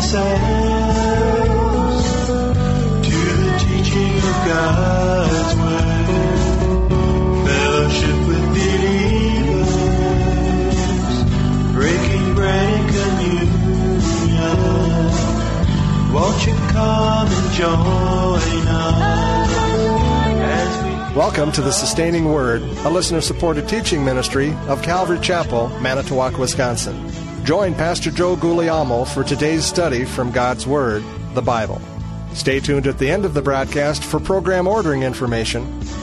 ourselves to the teaching of God's Word. Fellowship with believers, breaking bread and communion. Won't you come and join us as we... Welcome to the Sustaining Word, a listener-supported teaching ministry of Calvary Chapel, Manitowoc, Wisconsin. Join Pastor Joe Guglielmo for today's study from God's Word, the Bible. Stay tuned at the end of the broadcast for program ordering information.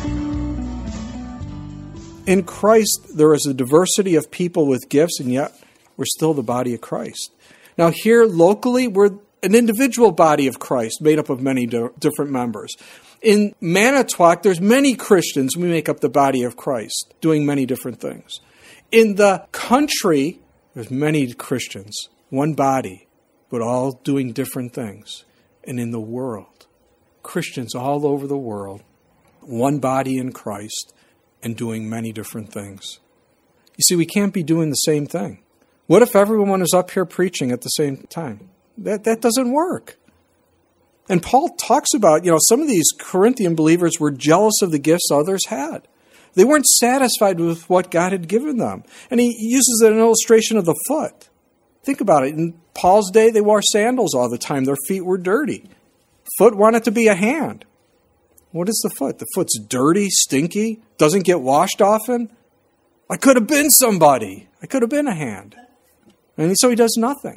In Christ, there is a diversity of people with gifts, and yet we're still the body of Christ. Now here, locally, we're an individual body of Christ made up of many different members. In Manitowoc, there's many Christians. We make up the body of Christ, doing many different things. In the country, there's many Christians, one body, but all doing different things. And in the world, Christians all over the world, one body in Christ, and doing many different things. You see, we can't be doing the same thing. What if everyone is up here preaching at the same time? That doesn't work. And Paul talks about, some of these Corinthian believers were jealous of the gifts others had. They weren't satisfied with what God had given them. And he uses an illustration of the foot. Think about it. In Paul's day, they wore sandals all the time. Their feet were dirty. Foot wanted to be a hand. What is the foot? The foot's dirty, stinky, doesn't get washed often. I could have been somebody. I could have been a hand. And so he does nothing.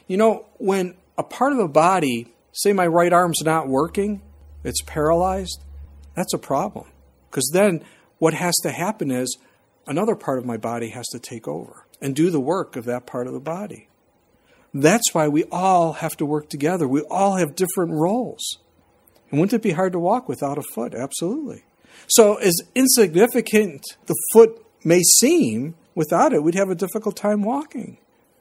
When a part of the body, say my right arm's not working, it's paralyzed, that's a problem. Because then what has to happen is another part of my body has to take over and do the work of that part of the body. That's why we all have to work together. We all have different roles. And wouldn't it be hard to walk without a foot? Absolutely. So as insignificant the foot may seem, without it, we'd have a difficult time walking.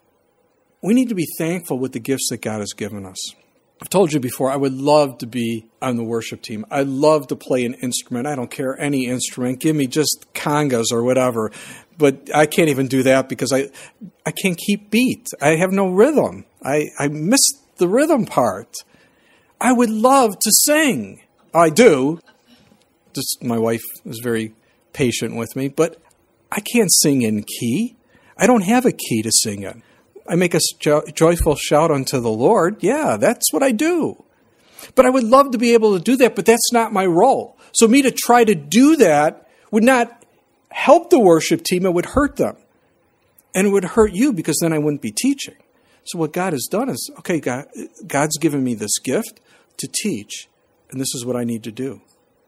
We need to be thankful with the gifts that God has given us. I've told you before, I would love to be on the worship team. I love to play an instrument. I don't care any instrument. Give me just congas or whatever. But I can't even do that because I can't keep beat. I have no rhythm. I miss the rhythm part. I would love to sing. I do. Just my wife is very patient with me. But I can't sing in key. I don't have a key to sing in. I make a joyful shout unto the Lord. Yeah, that's what I do. But I would love to be able to do that, but that's not my role. So me to try to do that would not help the worship team. It would hurt them. And it would hurt you because then I wouldn't be teaching. So what God has done is, okay, God's given me this gift to teach, and this is what I need to do.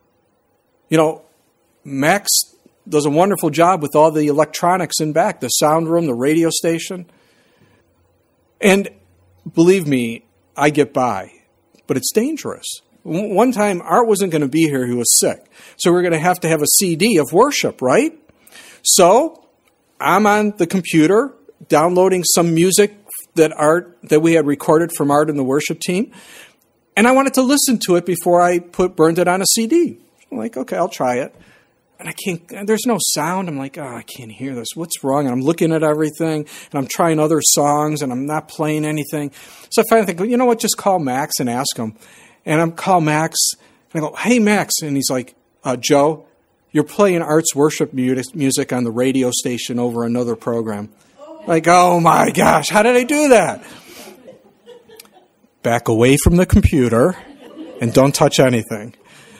Max does a wonderful job with all the electronics in back, the sound room, the radio station. And believe me, I get by, but it's dangerous. One time, Art wasn't going to be here. He was sick. So we're going to have a CD of worship, right? So I'm on the computer downloading some music that we had recorded from Art and the worship team. And I wanted to listen to it before I burned it on a CD. I'm like, okay, I'll try it. And there's no sound. I'm like, I can't hear this. What's wrong? And I'm looking at everything, and I'm trying other songs, and I'm not playing anything. So I finally think, you know what, just call Max and ask him. And I call Max, and I go, hey, Max. And he's like, Joe, you're playing Art's worship music on the radio station over another program. Like, oh my gosh, how did I do that? Back away from the computer, and don't touch anything.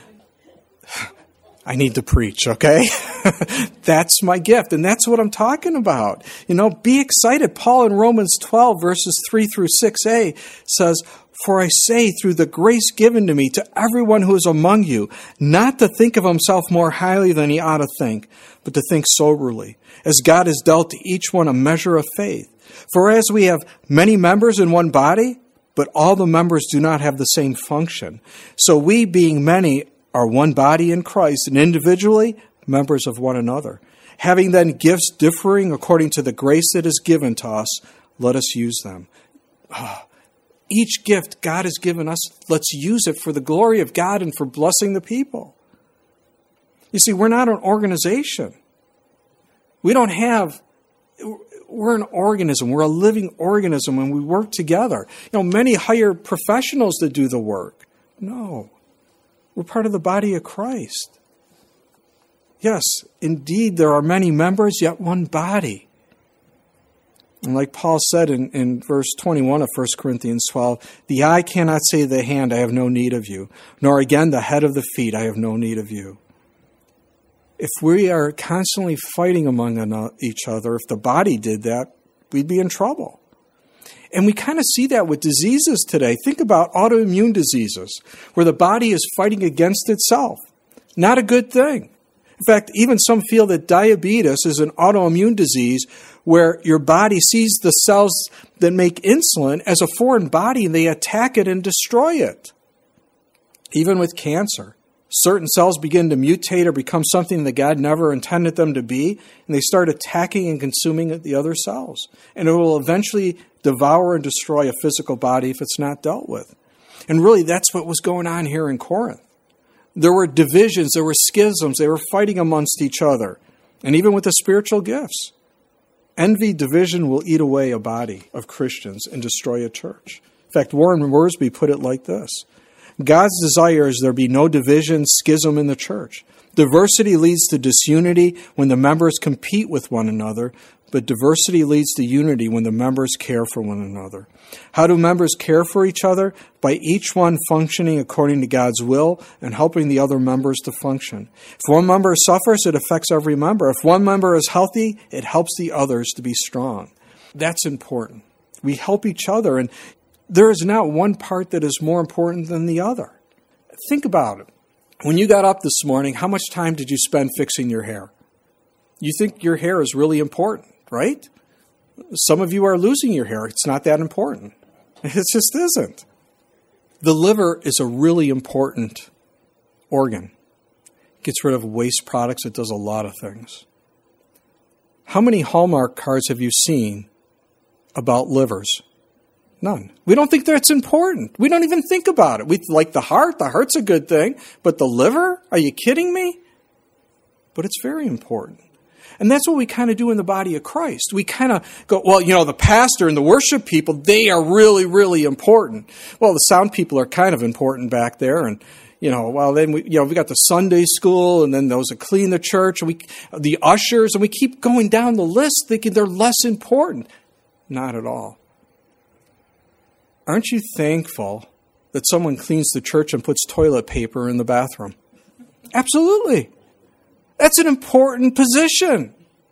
I need to preach, okay? That's my gift, and that's what I'm talking about. Be excited. Paul in Romans 12, verses 3 through 6a says, For I say, through the grace given to me, to everyone who is among you, not to think of himself more highly than he ought to think, but to think soberly, as God has dealt to each one a measure of faith. For as we have many members in one body, but all the members do not have the same function, so we, being many, are one body in Christ, and individually members of one another. Having then gifts differing according to the grace that is given to us, let us use them. Each gift God has given us, let's use it for the glory of God and for blessing the people. You see, we're not an organization. We're we're an organism. We're a living organism, and we work together. Many hire professionals to do the work. No. We're part of the body of Christ. Yes, indeed, there are many members, yet one body. And like Paul said in verse 21 of 1 Corinthians 12, the eye cannot say to the hand, I have no need of you, nor again the head of the feet, I have no need of you. If we are constantly fighting among each other, if the body did that, we'd be in trouble. And we kind of see that with diseases today. Think about autoimmune diseases, where the body is fighting against itself. Not a good thing. In fact, even some feel that diabetes is an autoimmune disease where your body sees the cells that make insulin as a foreign body and they attack it and destroy it. Even with cancer, certain cells begin to mutate or become something that God never intended them to be, and they start attacking and consuming the other cells. And it will eventually devour and destroy a physical body if it's not dealt with. And really, that's what was going on here in Corinth. There were divisions, there were schisms, they were fighting amongst each other, and even with the spiritual gifts. Envy, division will eat away a body of Christians and destroy a church. In fact, Warren Wiersbe put it like this: God's desire is there be no division, schism in the church. Diversity leads to disunity when the members compete with one another, but diversity leads to unity when the members care for one another. How do members care for each other? By each one functioning according to God's will and helping the other members to function. If one member suffers, it affects every member. If one member is healthy, it helps the others to be strong. That's important. We help each other, and there is not one part that is more important than the other. Think about it. When you got up this morning, how much time did you spend fixing your hair? You think your hair is really important, right? Some of you are losing your hair. It's not that important. It just isn't. The liver is a really important organ. It gets rid of waste products. It does a lot of things. How many Hallmark cards have you seen about livers? None. We don't think that's important. We don't even think about it. We like the heart. The heart's a good thing. But the liver? Are you kidding me? But it's very important. And that's what we kind of do in the body of Christ. We kind of go, well, the pastor and the worship people, they are really, really important. Well, the sound people are kind of important back there. And, then we got the Sunday school and then those that clean the church and the ushers. And we keep going down the list thinking they're less important. Not at all. Aren't you thankful that someone cleans the church and puts toilet paper in the bathroom? Absolutely. That's an important position.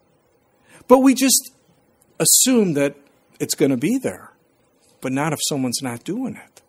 But we just assume that it's going to be there, but not if someone's not doing it.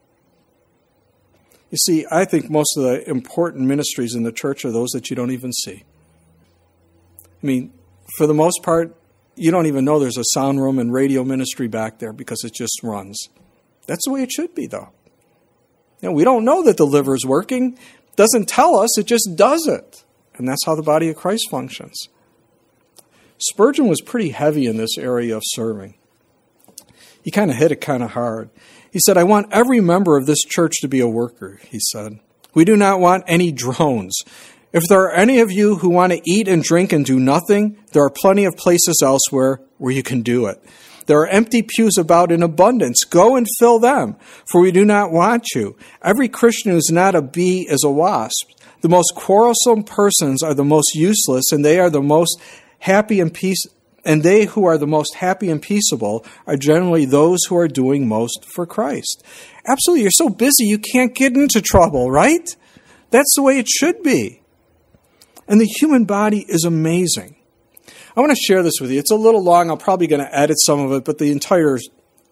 You see, I think most of the important ministries in the church are those that you don't even see. I mean, for the most part, you don't even know there's a sound room and radio ministry back there because it just runs. That's the way it should be, though. We don't know that the liver is working. It doesn't tell us, it just does it. And that's how the body of Christ functions. Spurgeon was pretty heavy in this area of serving. He kind of hit it kind of hard. He said, I want every member of this church to be a worker, he said. We do not want any drones. If there are any of you who want to eat and drink and do nothing, there are plenty of places elsewhere where you can do it. There are empty pews about in abundance. Go and fill them, for we do not want you. Every Christian who is not a bee is a wasp. The most quarrelsome persons are the most useless, and they are the most happy and peace. And they who are the most happy and peaceable are generally those who are doing most for Christ. Absolutely, you're so busy you can't get into trouble, right? That's the way it should be. And the human body is amazing. I want to share this with you. It's a little long. I'm probably going to edit some of it, but the entire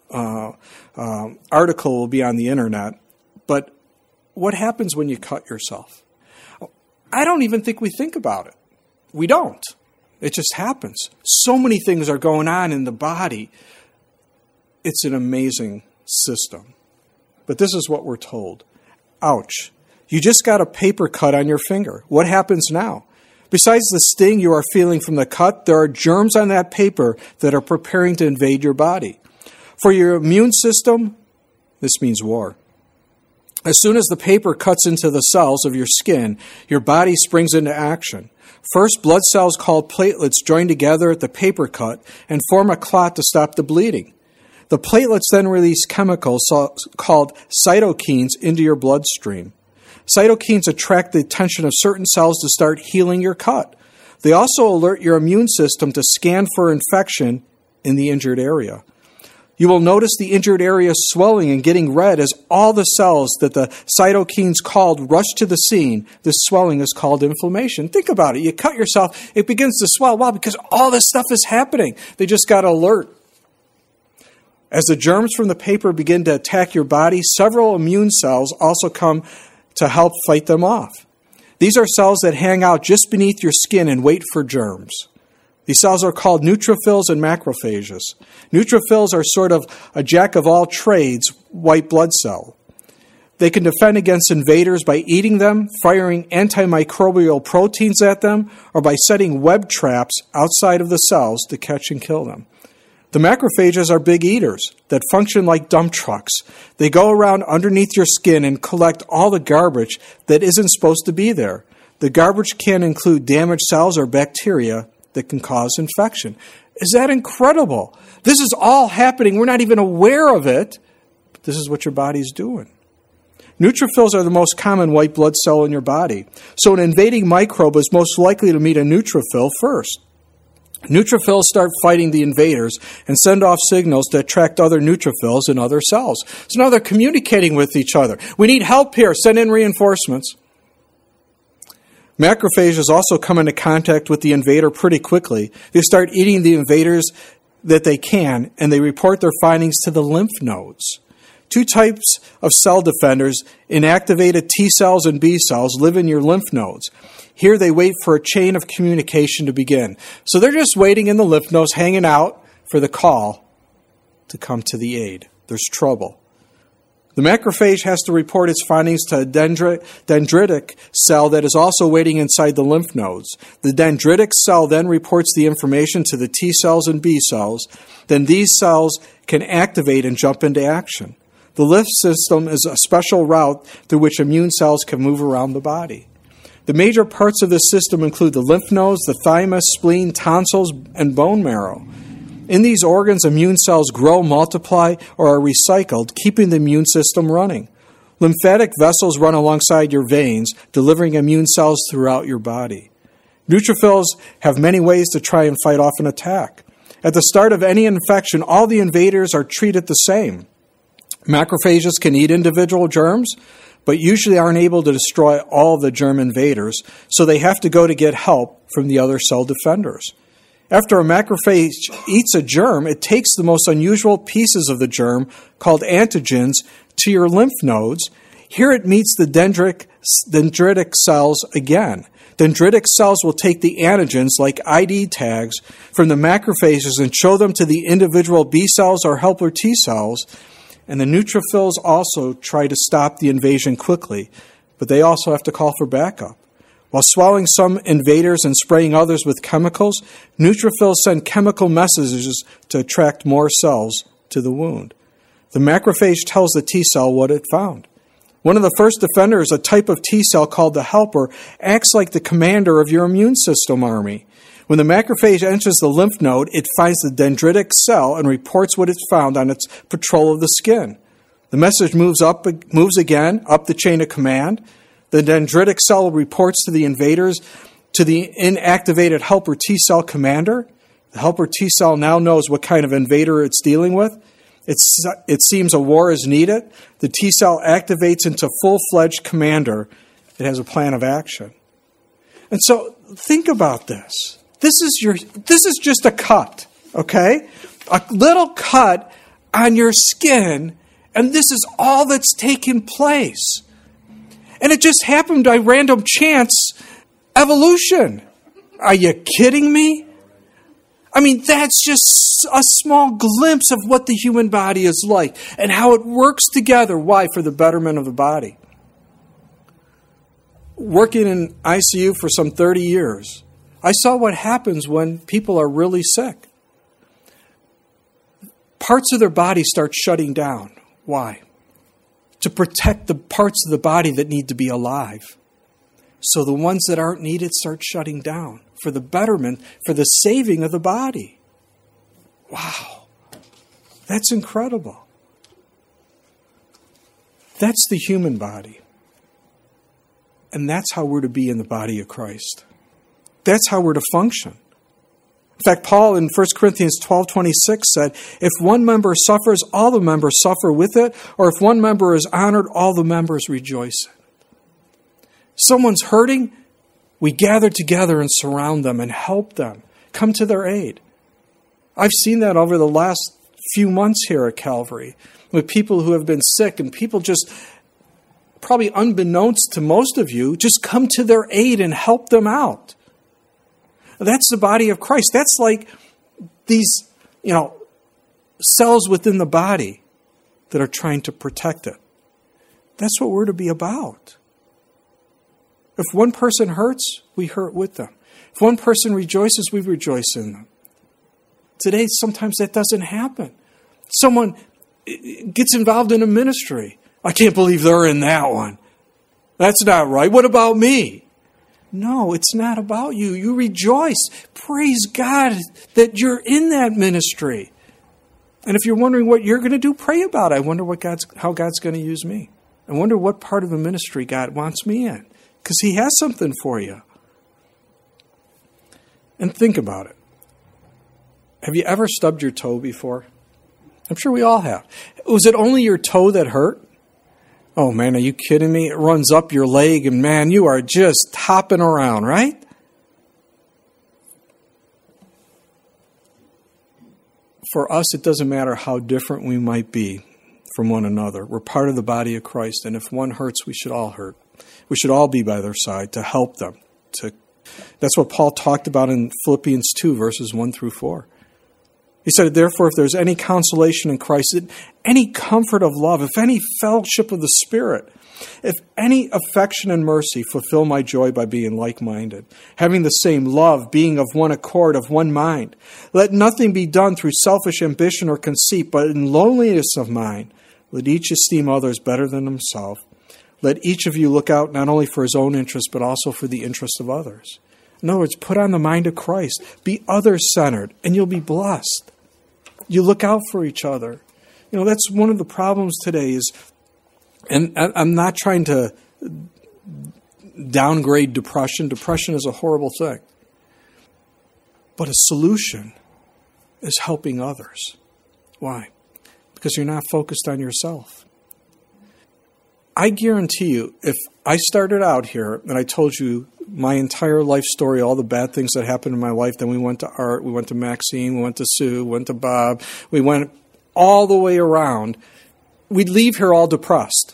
article will be on the internet. But what happens when you cut yourself? I don't even think we think about it. We don't. It just happens. So many things are going on in the body. It's an amazing system. But this is what we're told. Ouch. You just got a paper cut on your finger. What happens now? Besides the sting you are feeling from the cut, there are germs on that paper that are preparing to invade your body. For your immune system, this means war. As soon as the paper cuts into the cells of your skin, your body springs into action. First, blood cells called platelets join together at the paper cut and form a clot to stop the bleeding. The platelets then release chemicals called cytokines into your bloodstream. Cytokines attract the attention of certain cells to start healing your cut. They also alert your immune system to scan for infection in the injured area. You will notice the injured area swelling and getting red as all the cells that the cytokines called rush to the scene. This swelling is called inflammation. Think about it. You cut yourself, it begins to swell. Wow, because all this stuff is happening. They just got alert. As the germs from the paper begin to attack your body, several immune cells also come to help fight them off. These are cells that hang out just beneath your skin and wait for germs. These cells are called neutrophils and macrophages. Neutrophils are sort of a jack-of-all-trades white blood cell. They can defend against invaders by eating them, firing antimicrobial proteins at them, or by setting web traps outside of the cells to catch and kill them. The macrophages are big eaters that function like dump trucks. They go around underneath your skin and collect all the garbage that isn't supposed to be there. The garbage can include damaged cells or bacteria that can cause infection. Is that incredible? This is all happening. We're not even aware of it, but this is what your body's doing. Neutrophils are the most common white blood cell in your body. So an invading microbe is most likely to meet a neutrophil first. Neutrophils start fighting the invaders and send off signals to attract other neutrophils and other cells. So now they're communicating with each other. We need help here. Send in reinforcements. Macrophages also come into contact with the invader pretty quickly. They start eating the invaders that they can, and they report their findings to the lymph nodes. Two types of cell defenders, inactivated T cells and B cells, live in your lymph nodes. Here they wait for a chain of communication to begin. So they're just waiting in the lymph nodes, hanging out for the call to come to the aid. There's trouble. The macrophage has to report its findings to a dendritic cell that is also waiting inside the lymph nodes. The dendritic cell then reports the information to the T cells and B cells. Then these cells can activate and jump into action. The lymph system is a special route through which immune cells can move around the body. The major parts of this system include the lymph nodes, the thymus, spleen, tonsils, and bone marrow. In these organs, immune cells grow, multiply, or are recycled, keeping the immune system running. Lymphatic vessels run alongside your veins, delivering immune cells throughout your body. Neutrophils have many ways to try and fight off an attack. At the start of any infection, all the invaders are treated the same. Macrophages can eat individual germs, but usually aren't able to destroy all the germ invaders, so they have to go to get help from the other cell defenders. After a macrophage eats a germ, it takes the most unusual pieces of the germ, called antigens, to your lymph nodes. Here it meets the dendritic cells again. Dendritic cells will take the antigens, like ID tags, from the macrophages and show them to the individual B cells or helper T cells. And the neutrophils also try to stop the invasion quickly, but they also have to call for backup. While swallowing some invaders and spraying others with chemicals, neutrophils send chemical messages to attract more cells to the wound. The macrophage tells the T cell what it found. One of the first defenders, a type of T cell called the helper, acts like the commander of your immune system army. When the macrophage enters the lymph node, it finds the dendritic cell and reports what it's found on its patrol of the skin. The message moves again up the chain of command. The dendritic cell reports to the invaders, to the inactivated helper T cell commander. The helper T cell now knows what kind of invader it's dealing with. It seems a war is needed. The T cell activates into full-fledged commander. It has a plan of action. And so think about this. This is just a cut, okay? A little cut on your skin, and this is all that's taken place. And it just happened by random chance evolution. Are you kidding me? I mean, that's just a small glimpse of what the human body is like and how it works together. Why? For the betterment of the body. Working in ICU for some 30 years, I saw what happens when people are really sick. Parts of their body start shutting down. Why? to protect the parts of the body that need to be alive. So the ones that aren't needed start shutting down for the betterment, for the saving of the body. Wow. That's incredible. That's the human body. And that's how we're to be in the body of Christ. That's how we're to function. In fact, Paul in 1 Corinthians 12:26 said, if one member suffers, all the members suffer with it, or if one member is honored, all the members rejoice in it. Someone's hurting, we gather together and surround them and help them, come to their aid. I've seen that over the last few months here at Calvary with people who have been sick, and people just, probably unbeknownst to most of you, just come to their aid and help them out. That's the body of Christ. That's like these, cells within the body that are trying to protect it. That's what we're to be about. If one person hurts, we hurt with them. If one person rejoices, we rejoice in them. Today, sometimes that doesn't happen. Someone gets involved in a ministry. I can't believe they're in that one. That's not right. What about me? No, it's not about you. You rejoice. Praise God that you're in that ministry. And if you're wondering what you're going to do, pray about it. I wonder how God's going to use me. I wonder what part of the ministry God wants me in, because He has something for you. And think about it. Have you ever stubbed your toe before? I'm sure we all have. Was it only your toe that hurt? Oh man, are you kidding me? It runs up your leg and man, you are just hopping around, right? For us, it doesn't matter how different we might be from one another. We're part of the body of Christ, and if one hurts, we should all hurt. We should all be by their side to help them. That's what Paul talked about in Philippians 2, verses 1 through 4. He said, therefore, if there's any consolation in Christ, any comfort of love, if any fellowship of the Spirit, if any affection and mercy, fulfill my joy by being like-minded, having the same love, being of one accord, of one mind. Let nothing be done through selfish ambition or conceit, but in lowliness of mind, let each esteem others better than himself. Let each of you look out not only for his own interest, but also for the interest of others. In other words, put on the mind of Christ. Be others-centered, and you'll be blessed. You look out for each other. That's one of the problems today is, and I'm not trying to downgrade depression. Depression is a horrible thing. But a solution is helping others. Why? Because you're not focused on yourself. I guarantee you, if I started out here and I told you my entire life story, all the bad things that happened in my life, then we went to Art, we went to Maxine, we went to Sue, we went to Bob, we went all the way around, we'd leave here all depressed.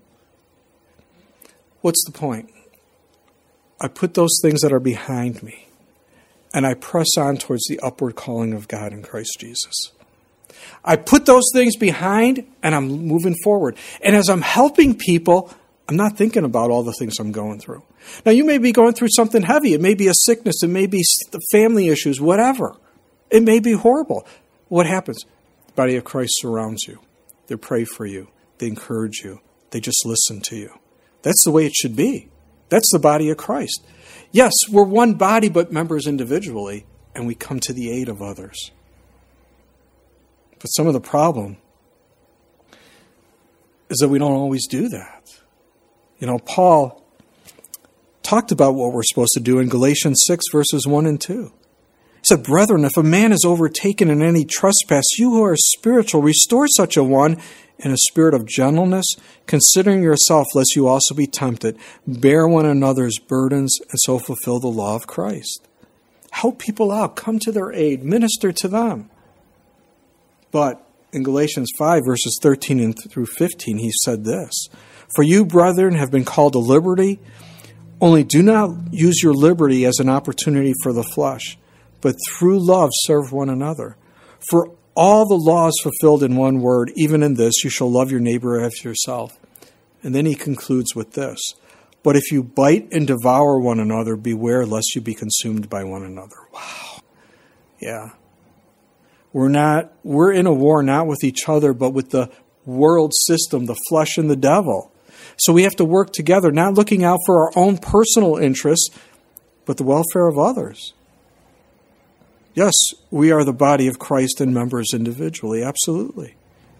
What's the point? I put those things that are behind me, and I press on towards the upward calling of God in Christ Jesus. I put those things behind, and I'm moving forward. And as I'm helping people, I'm not thinking about all the things I'm going through. Now, you may be going through something heavy. It may be a sickness. It may be family issues, whatever. It may be horrible. What happens? The body of Christ surrounds you. They pray for you. They encourage you. They just listen to you. That's the way it should be. That's the body of Christ. Yes, we're one body, but members individually, and we come to the aid of others. But some of the problem is that we don't always do that. Paul talked about what we're supposed to do in Galatians 6, verses 1 and 2. He said, brethren, if a man is overtaken in any trespass, you who are spiritual, restore such a one in a spirit of gentleness, considering yourself, lest you also be tempted. Bear one another's burdens, and so fulfill the law of Christ. Help people out. Come to their aid. Minister to them. But in Galatians 5, verses 13 through 15, he said this, for you, brethren, have been called to liberty, only do not use your liberty as an opportunity for the flesh, but through love serve one another. For all the law is fulfilled in one word, even in this, you shall love your neighbor as yourself. And then he concludes with this, but if you bite and devour one another, beware lest you be consumed by one another. Wow. Yeah. We're in a war not with each other, but with the world system, the flesh and the devil. So we have to work together, not looking out for our own personal interests, but the welfare of others. Yes, we are the body of Christ and members individually, absolutely.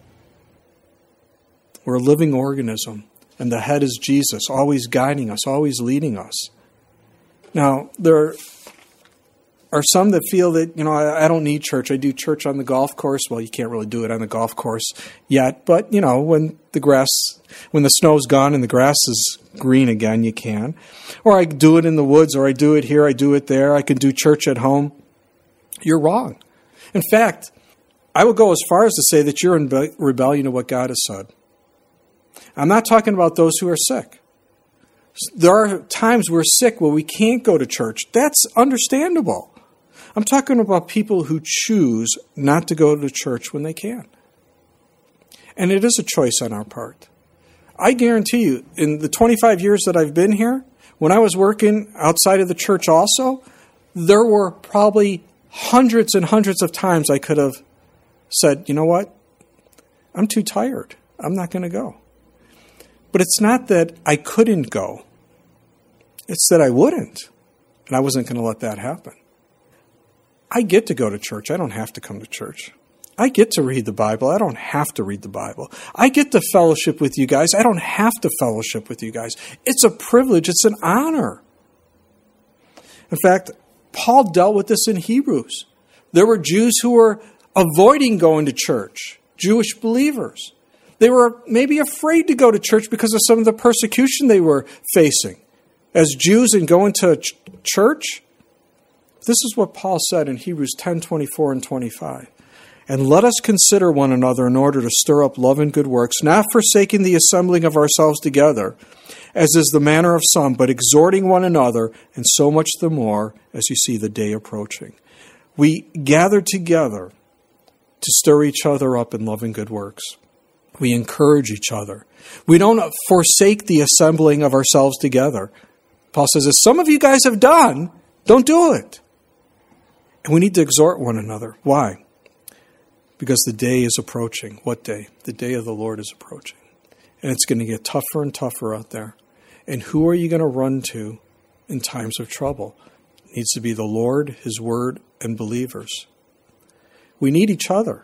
We're a living organism, and the head is Jesus, always guiding us, always leading us. Now, there are some that feel that, I don't need church. I do church on the golf course. Well, you can't really do it on the golf course yet, but, when the snow's gone and the grass is green again, you can. Or I do it in the woods, or I do it here, I do it there. I can do church at home. You're wrong. In fact, I would go as far as to say that you're in rebellion to what God has said. I'm not talking about those who are sick. There are times we're sick where we can't go to church. That's understandable. I'm talking about people who choose not to go to church when they can. And it is a choice on our part. I guarantee you, in the 25 years that I've been here, when I was working outside of the church also, there were probably hundreds and hundreds of times I could have said, you know what? I'm too tired. I'm not going to go. But it's not that I couldn't go. It's that I wouldn't. And I wasn't going to let that happen. I get to go to church. I don't have to come to church. I get to read the Bible. I don't have to read the Bible. I get to fellowship with you guys. I don't have to fellowship with you guys. It's a privilege. It's an honor. In fact, Paul dealt with this in Hebrews. There were Jews who were avoiding going to church, Jewish believers. They were maybe afraid to go to church because of some of the persecution they were facing. As Jews and going to church, this is what Paul said in Hebrews 10:24 and 25. And let us consider one another in order to stir up love and good works, not forsaking the assembling of ourselves together, as is the manner of some, but exhorting one another, and so much the more as you see the day approaching. We gather together to stir each other up in love and good works. We encourage each other. We don't forsake the assembling of ourselves together. Paul says, as some of you guys have done, don't do it. And we need to exhort one another. Why? Because the day is approaching. What day? The day of the Lord is approaching. And it's going to get tougher and tougher out there. And who are you going to run to in times of trouble? It needs to be the Lord, His Word, and believers. We need each other.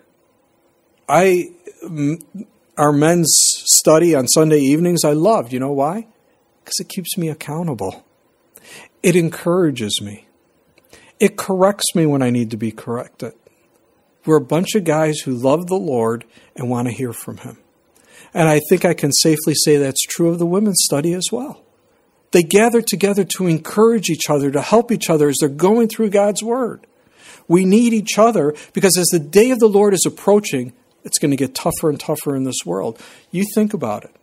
Our men's study on Sunday evenings, I love. You know why? Because it keeps me accountable. It encourages me. It corrects me when I need to be corrected. We're a bunch of guys who love the Lord and want to hear from Him. And I think I can safely say that's true of the women's study as well. They gather together to encourage each other, to help each other as they're going through God's Word. We need each other because as the day of the Lord is approaching, it's going to get tougher and tougher in this world. You think about it.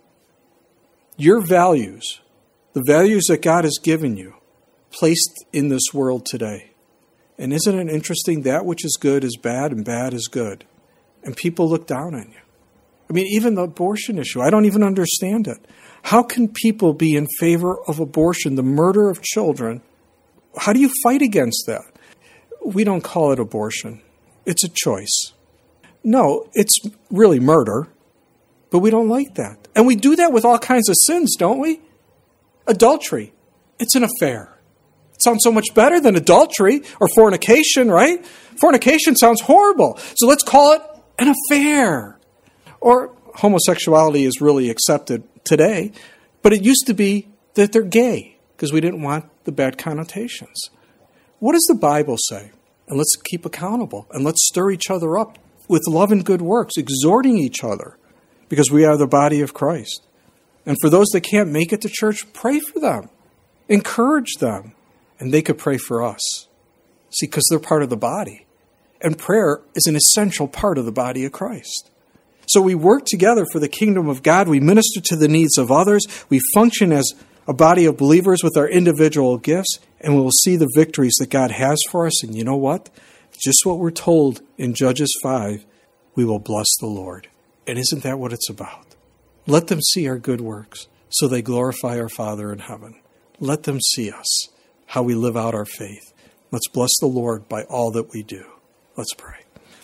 Your values, the values that God has given you, placed in this world today. And isn't it interesting? That which is good is bad and bad is good. And people look down on you. I mean, even the abortion issue, I don't even understand it. How can people be in favor of abortion, the murder of children? How do you fight against that? We don't call it abortion. It's a choice. No, it's really murder, but we don't like that. And we do that with all kinds of sins, don't we? Adultery, it's an affair. It sounds so much better than adultery or fornication, right? Fornication sounds horrible. So let's call it an affair. Or homosexuality is really accepted today, but it used to be that they're gay because we didn't want the bad connotations. What does the Bible say? And let's keep accountable and let's stir each other up with love and good works, exhorting each other because we are the body of Christ. And for those that can't make it to church, pray for them. Encourage them. And they could pray for us. See, because they're part of the body. And prayer is an essential part of the body of Christ. So we work together for the kingdom of God. We minister to the needs of others. We function as a body of believers with our individual gifts. And we will see the victories that God has for us. And you know what? Just what we're told in Judges 5, we will bless the Lord. And isn't that what it's about? Let them see our good works so they glorify our Father in heaven. Let them see us, how we live out our faith. Let's bless the Lord by all that we do. Let's pray.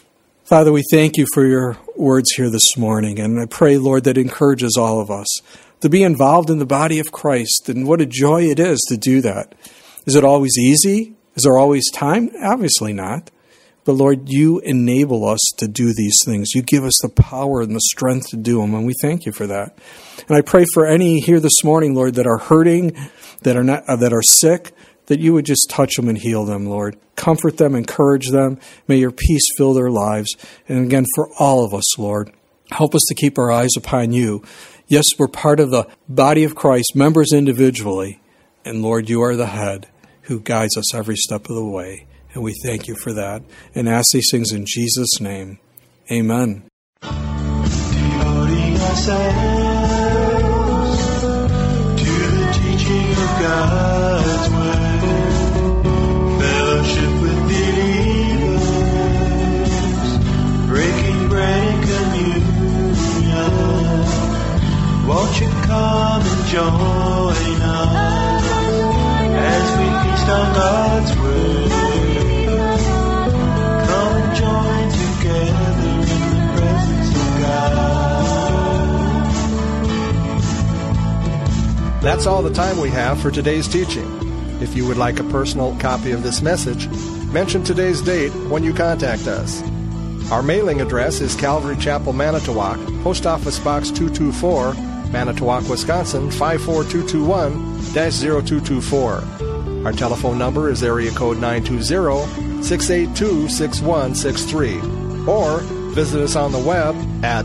Father, we thank you for your words here this morning, and I pray, Lord, that encourages all of us to be involved in the body of Christ, and what a joy it is to do that. Is it always easy? Is there always time? Obviously not. But Lord, you enable us to do these things. You give us the power and the strength to do them, and we thank you for that. And I pray for any here this morning, Lord, that are hurting, that are sick, that you would just touch them and heal them, Lord. Comfort them, encourage them. May your peace fill their lives. And again, for all of us, Lord, help us to keep our eyes upon you. Yes, we're part of the body of Christ, members individually. And Lord, you are the head who guides us every step of the way. And we thank you for that. And ask these things in Jesus' name. Amen. Devoting ourselves to the teaching of God's word, fellowship with believers, breaking bread and communion. Won't you come and join us as we feast on God's word? Come and join together in the presence of God. That's all the time we have for today's teaching. If you would like a personal copy of this message, mention today's date when you contact us. Our mailing address is Calvary Chapel, Manitowoc, Post Office Box 224, Manitowoc, Wisconsin 54221-0224. Our telephone number is area code 920-682-6163. Or visit us on the web at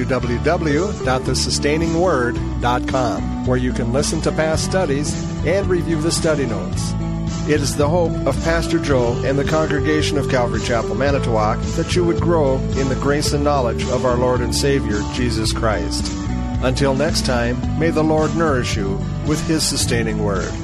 www.thesustainingsword.com, where you can listen to past studies and review the study notes. It is the hope of Pastor Joe and the congregation of Calvary Chapel, Manitowoc, that you would grow in the grace and knowledge of our Lord and Savior, Jesus Christ. Until next time, may the Lord nourish you with His sustaining word.